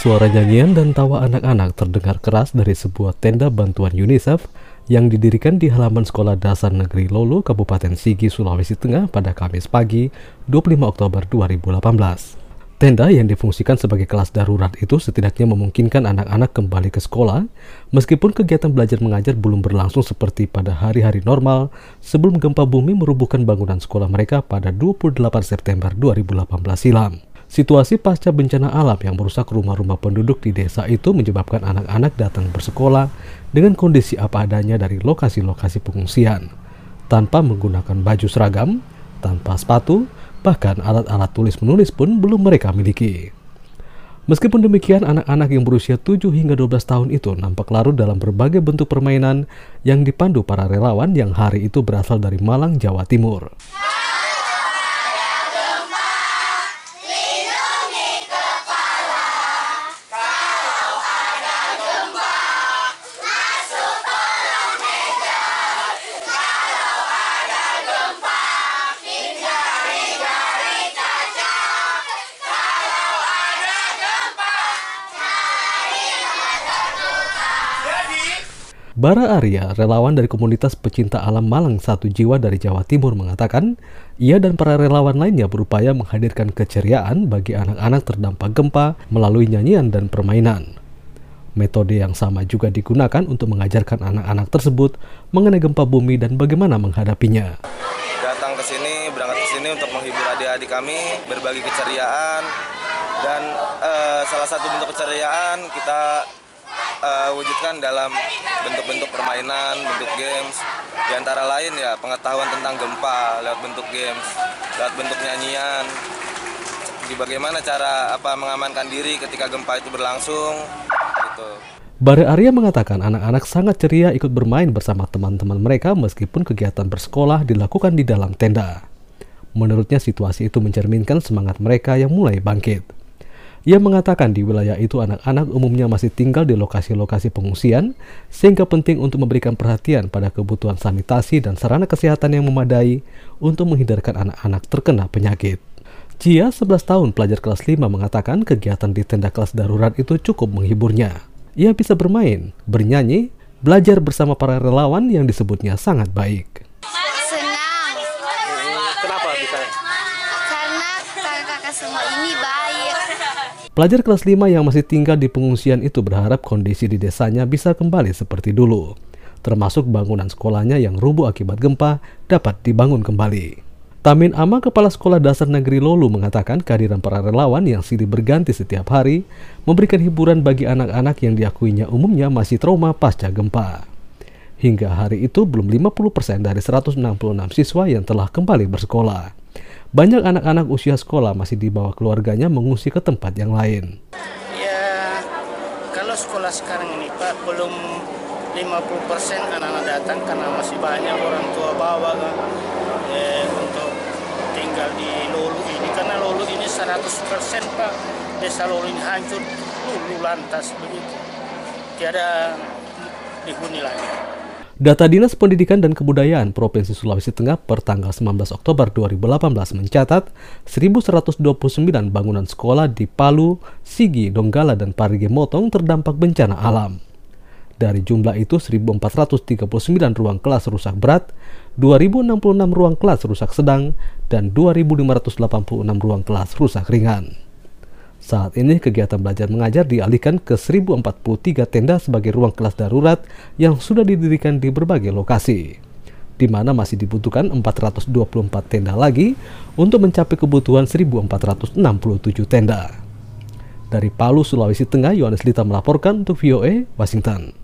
Suara nyanyian dan tawa anak-anak terdengar keras dari sebuah tenda bantuan UNICEF yang didirikan di halaman Sekolah Dasar Negeri Lolu, Kabupaten Sigi, Sulawesi Tengah pada Kamis pagi, 25 Oktober 2018. Tenda yang difungsikan sebagai kelas darurat itu setidaknya memungkinkan anak-anak kembali ke sekolah, meskipun kegiatan belajar mengajar belum berlangsung seperti pada hari-hari normal sebelum gempa bumi merubuhkan bangunan sekolah mereka pada 28 September 2018 silam. Situasi pasca bencana alam yang merusak rumah-rumah penduduk di desa itu menyebabkan anak-anak datang bersekolah dengan kondisi apa adanya dari lokasi-lokasi pengungsian, tanpa menggunakan baju seragam, tanpa sepatu, bahkan alat-alat tulis-menulis pun belum mereka miliki. Meskipun demikian, anak-anak yang berusia 7 hingga 12 tahun itu nampak larut dalam berbagai bentuk permainan yang dipandu para relawan yang hari itu berasal dari Malang, Jawa Timur. Bara Arya, relawan dari komunitas pecinta alam Malang Satu Jiwa dari Jawa Timur, mengatakan ia dan para relawan lainnya berupaya menghadirkan keceriaan bagi anak-anak terdampak gempa melalui nyanyian dan permainan. Metode yang sama juga digunakan untuk mengajarkan anak-anak tersebut mengenai gempa bumi dan bagaimana menghadapinya. Datang ke sini, berangkat ke sini untuk menghibur adik-adik kami, berbagi keceriaan, dan salah satu bentuk keceriaan kita wujudkan dalam bentuk-bentuk permainan, bentuk games, di antara lain ya pengetahuan tentang gempa lewat bentuk games, lewat bentuk nyanyian, bagaimana cara mengamankan diri ketika gempa itu berlangsung gitu. Bara Arya mengatakan anak-anak sangat ceria ikut bermain bersama teman-teman mereka meskipun kegiatan bersekolah dilakukan di dalam tenda. Menurutnya situasi itu mencerminkan semangat mereka yang mulai bangkit. Ia mengatakan di wilayah itu anak-anak umumnya masih tinggal di lokasi-lokasi pengungsian, sehingga penting untuk memberikan perhatian pada kebutuhan sanitasi dan sarana kesehatan yang memadai untuk menghindarkan anak-anak terkena penyakit. Cia, 11 tahun, pelajar kelas 5, mengatakan kegiatan di tenda kelas darurat itu cukup menghiburnya. Ia bisa bermain, bernyanyi, belajar bersama para relawan yang disebutnya sangat baik. Senang. Kenapa bisa? Karena kakak-kakak semua ini baik. Pelajar kelas 5 yang masih tinggal di pengungsian itu berharap kondisi di desanya bisa kembali seperti dulu, termasuk bangunan sekolahnya yang rubuh akibat gempa dapat dibangun kembali. Tamin Ama, Kepala Sekolah Dasar Negeri Lolu, mengatakan kehadiran para relawan yang silih berganti setiap hari memberikan hiburan bagi anak-anak yang diakuinya umumnya masih trauma pasca gempa. Hingga hari itu belum 50% dari 166 siswa yang telah kembali bersekolah. Banyak anak-anak usia sekolah masih dibawa keluarganya mengungsi ke tempat yang lain. Ya, kalau sekolah sekarang ini Pak, belum 50% anak-anak datang karena masih banyak orang tua bawa kan, untuk tinggal di Lolu ini. Karena Lolu ini 100% Pak, desa Lolu ini hancur, lulu lantas begitu. Tiada dihuni lagi. Data Dinas Pendidikan dan Kebudayaan Provinsi Sulawesi Tengah per tanggal 19 Oktober 2018 mencatat 1.129 bangunan sekolah di Palu, Sigi, Donggala, dan Parigi Motong terdampak bencana alam. Dari jumlah itu 1.439 ruang kelas rusak berat, 2.066 ruang kelas rusak sedang, dan 2.586 ruang kelas rusak ringan. Saat ini kegiatan belajar mengajar dialihkan ke 1.043 tenda sebagai ruang kelas darurat yang sudah didirikan di berbagai lokasi, di mana masih dibutuhkan 424 tenda lagi untuk mencapai kebutuhan 1.467 tenda. Dari Palu, Sulawesi Tengah, Yohanes Lita melaporkan untuk VOA Washington.